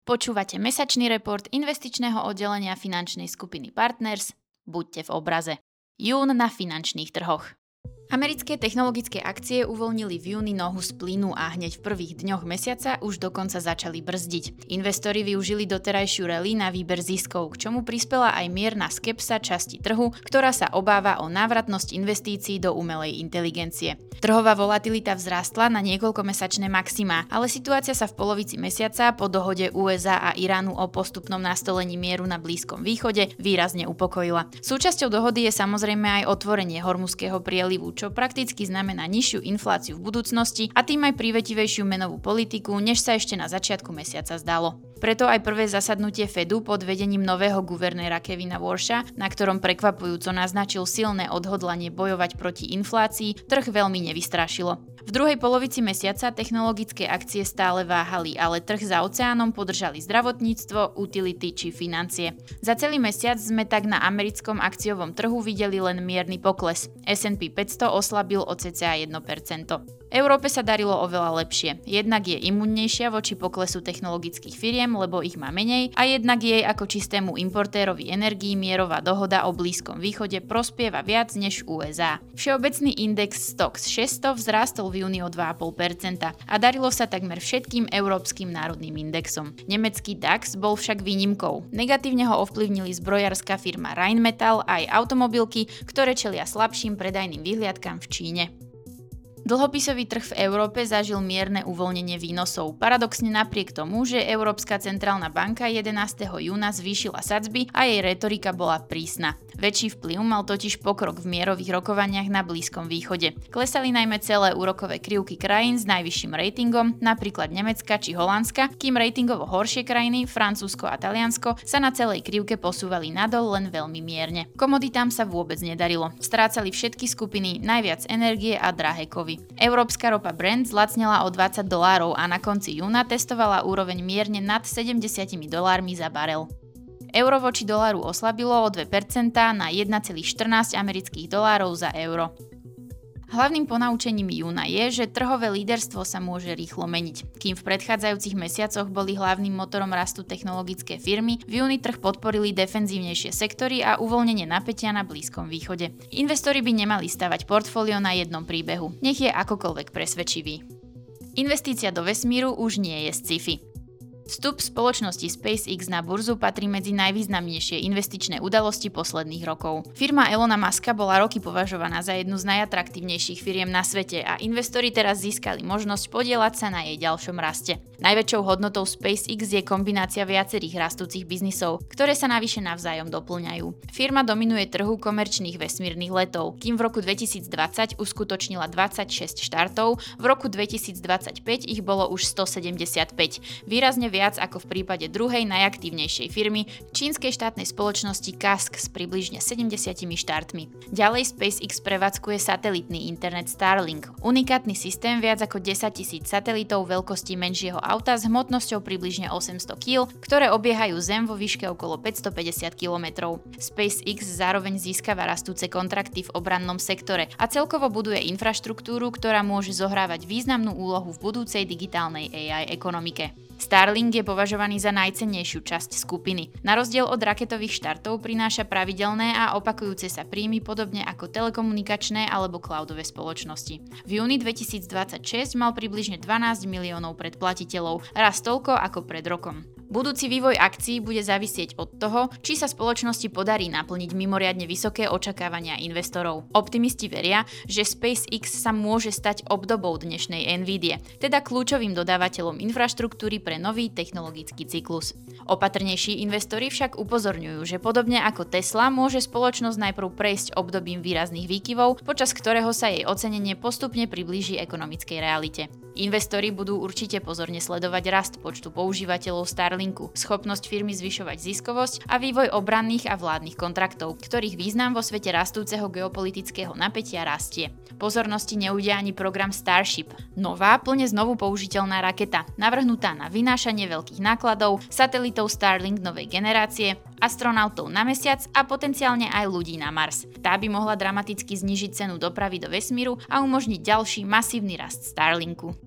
Počúvate mesačný report investičného oddelenia finančnej skupiny Partners. Buďte v obraze. Jún na finančných trhoch. Americké technologické akcie uvoľnili v júni nohu z plynu a hneď v prvých dňoch mesiaca už dokonca začali brzdiť. Investori využili doterajšiu rally na výber ziskov, k čomu prispela aj mierna skepsa časti trhu, ktorá sa obáva o návratnosť investícií do umelej inteligencie. Trhová volatilita vzrástla na niekoľkomesačné maximá, ale situácia sa v polovici mesiaca po dohode USA a Iránu o postupnom nastolení mieru na Blízkom východe výrazne upokojila. Súčasťou dohody je samozrejme aj otvorenie Hormuzského prielivu, čo prakticky znamená nižšiu infláciu v budúcnosti a tým aj prívetivejšiu menovú politiku, než sa ešte na začiatku mesiaca zdalo. Preto aj prvé zasadnutie Fedu pod vedením nového guvernéra Kevina Warsha, na ktorom prekvapujúco naznačil silné odhodlanie bojovať proti inflácii, trh veľmi nevystrašilo. V druhej polovici mesiaca technologické akcie stále váhali, ale trh za oceánom podržali zdravotníctvo, utility či financie. Za celý mesiac sme tak na americkom akciovom trhu videli len mierny pokles. S&P 500 oslabil o cca 1%. Európe sa darilo oveľa lepšie. Jednak je imunnejšia voči poklesu technologických firiem, lebo ich má menej, a jednak jej ako čistému importérovi energií mierová dohoda o Blízkom východe prospieva viac než USA. Všeobecný index STOXX 600 vzrástol v júni o 2,5% a darilo sa takmer všetkým európskym národným indexom. Nemecký DAX bol však výnimkou. Negatívne ho ovplyvnili zbrojárska firma Rheinmetall aj automobilky, ktoré čelia slabším predajným vyhliadkam v Číne. Dlhopisový trh v Európe zažil mierne uvoľnenie výnosov. Paradoxne napriek tomu, že Európska centrálna banka 11. júna zvýšila sadzby a jej retorika bola prísna. Väčší vplyv mal totiž pokrok v mierových rokovaniach na Blízkom východe. Klesali najmä celé úrokové krivky krajín s najvyšším ratingom, napríklad Nemecka či Holandska, kým ratingovo horšie krajiny, Francúzsko a Taliansko, sa na celej krivke posúvali nadol len veľmi mierne. Komoditám sa vôbec nedarilo. Strácali všetky skupiny, najviac energie a drahé kovy. Európska ropa Brent zlacnela o $20 a na konci júna testovala úroveň mierne nad $70 za barel. Euro voči doláru oslabilo o 2% na 1,14 amerických dolárov za euro. Hlavným ponaučením júna je, že trhové líderstvo sa môže rýchlo meniť. Kým v predchádzajúcich mesiacoch boli hlavným motorom rastu technologické firmy, v júni trh podporili defenzívnejšie sektory a uvoľnenie napätia na Blízkom východe. Investori by nemali stavať portfólio na jednom príbehu, nech je akokoľvek presvedčivý. Investícia do vesmíru už nie je sci-fi. Vstup spoločnosti SpaceX na burzu patrí medzi najvýznamnejšie investičné udalosti posledných rokov. Firma Elona Muska bola roky považovaná za jednu z najatraktívnejších firiem na svete a investori teraz získali možnosť podieľať sa na jej ďalšom raste. Najväčšou hodnotou SpaceX je kombinácia viacerých rastúcich biznisov, ktoré sa navyše navzájom doplňajú. Firma dominuje trhu komerčných vesmírnych letov, kým v roku 2020 uskutočnila 26 štartov, v roku 2025 ich bolo už 175, výrazne viac ako v prípade druhej najaktívnejšej firmy, čínskej štátnej spoločnosti Kask s približne 70 štartmi. Ďalej SpaceX prevádzkuje satelitný internet Starlink, unikátny systém viac ako 10 000 satelitov veľkosti menšieho auta s hmotnosťou približne 800 kg, ktoré obiehajú Zem vo výške okolo 550 km. SpaceX zároveň získava rastúce kontrakty v obrannom sektore a celkovo buduje infraštruktúru, ktorá môže zohrávať významnú úlohu v budúcej digitálnej AI ekonomike. Starlink je považovaný za najcennejšiu časť skupiny. Na rozdiel od raketových štartov prináša pravidelné a opakujúce sa príjmy podobne ako telekomunikačné alebo cloudové spoločnosti. V júni 2026 mal približne 12 miliónov predplatiteľov, raz toľko ako pred rokom. Budúci vývoj akcií bude závisieť od toho, či sa spoločnosti podarí naplniť mimoriadne vysoké očakávania investorov. Optimisti veria, že SpaceX sa môže stať obdobou dnešnej Nvidia, teda kľúčovým dodávateľom infraštruktúry pre nový technologický cyklus. Opatrnejší investori však upozorňujú, že podobne ako Tesla môže spoločnosť najprv prejsť obdobím výrazných výkyvov, počas ktorého sa jej ocenenie postupne priblíži ekonomickej realite. Investori budú určite pozorne sledovať rast počtu používateľov Starlinku, schopnosť firmy zvyšovať ziskovosť a vývoj obranných a vládnych kontraktov, ktorých význam vo svete rastúceho geopolitického napätia rastie. Pozornosti neudia ani program Starship, nová, plne znovu použiteľná raketa, navrhnutá na vynášanie veľkých nákladov, satelitov Starlink novej generácie, astronautov na mesiac a potenciálne aj ľudí na Mars. Tá by mohla dramaticky znížiť cenu dopravy do vesmíru a umožniť ďalší masívny rast Starlinku.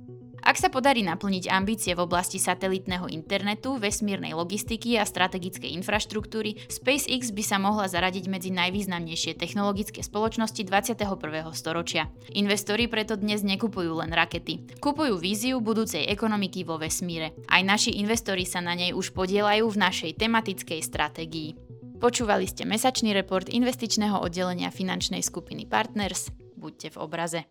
Ak sa podarí naplniť ambície v oblasti satelitného internetu, vesmírnej logistiky a strategickej infraštruktúry, SpaceX by sa mohla zaradiť medzi najvýznamnejšie technologické spoločnosti 21. storočia. Investori preto dnes nekupujú len rakety. Kupujú víziu budúcej ekonomiky vo vesmíre. Aj naši investori sa na nej už podieľajú v našej tematickej stratégii. Počúvali ste mesačný report investičného oddelenia finančnej skupiny Partners. Buďte v obraze.